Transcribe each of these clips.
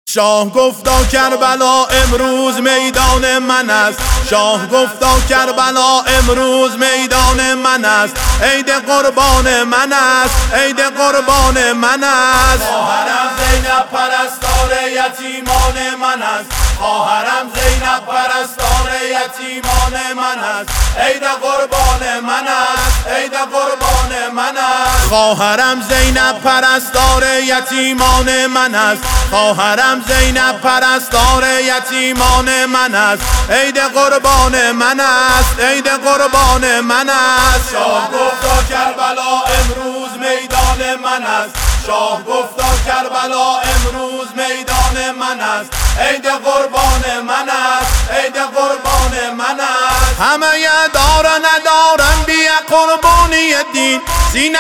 شاه گفتا کربلا امروز میدان من است. شاه گفتا کربلا امروز میدان من است. عید قربان من است، عید قربان من است. خواهرم زینب پرستار یتیمان من است. خواهرم زینب پرستار یتیمان من است. عید قربان من است، عید قربان من است. خواهرم زینب پرستار یتیمان من است. خواهرم زینب پرستار یتیمان من است. عید قربان من است، عید قربان من است. شاه گفتا کربلا امروز میدان من است. شاه گفتا کربلا امروز میدان من است. عید قربان من است، عید قربان من است. همه دارن ندارن بیا قربانی دین، سینه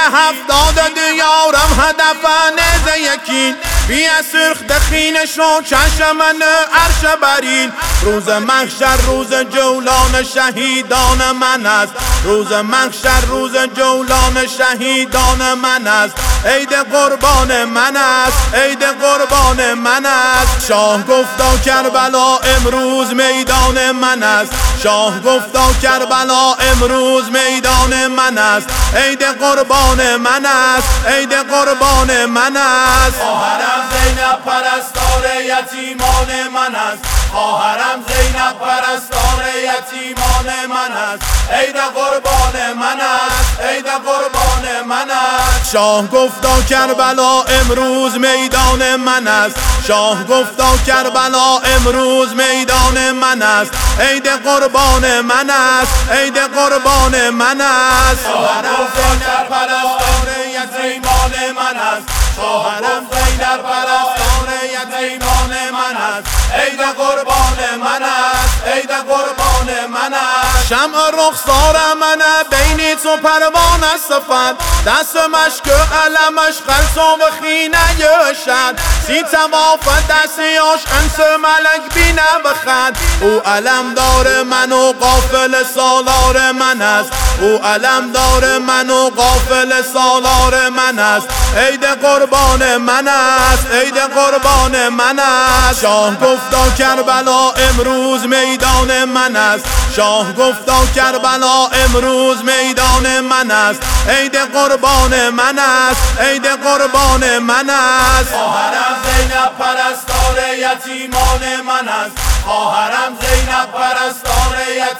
70 دیارم هدف نزه یکین. بیا سرخ دخینشون چشمن عرش برین. روز محشر روز جولان شهیدان من است. روز محشر روز جولان شهیدان من است. عید قربان من است، عید قربان من است. شاه گفتا کربلا امروز میدان من است. شاه گفتا کربلا امروز میدان من است. عید قربان من است، عید قربان من است. خواهرم زینب پرستار یتیمان من است. خواهرم زینب پرستار یتیمان من است. عید قربان من است، عید قربان من است. شاه گفتا کربلا امروز میدان من است. شاه گفتا کربلا امروز میدان من است. عید قربان من است، عید قربان من است. خواهرم زینب پرستار یتیمان من است. خواهرم زینب پرستار یتیمان من است. عید قربان من است، عید قربان من است. شمع رخسار من بینی تو پروانه صفت، دست مشک علمش خلص و خینه شد. سی تواف دستیاش انس ملک بینه بخد. او علم دار من و قافل سالار من است. او علم دار من و قافل سالار من است. عید قربان من است، عید قربان من است. شاه گفتا کربلا امروز میدان من است. شاه گفتا کربلا امروز میدان من است. عید قربان من است، عید قربان من است. خواهرم زینب پرستار یتیمان من است. خواهرم زینب پرستار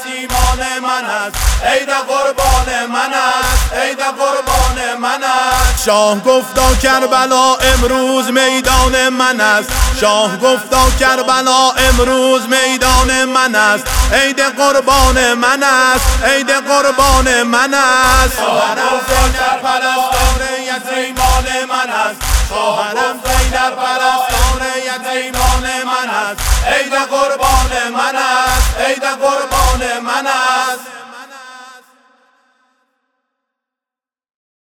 یتیمان من است. عید قربان من است، عید قربان من است. شاه گفتا کربلا امروز میدان من است. شاه گفتا کربلا امروز میدان من است. عید قربان من است، عید قربان من است. خواهرم زینب پرستار یتیمان من است. خواهرم زینب پرستار یتیمان من است. عید قربان من است.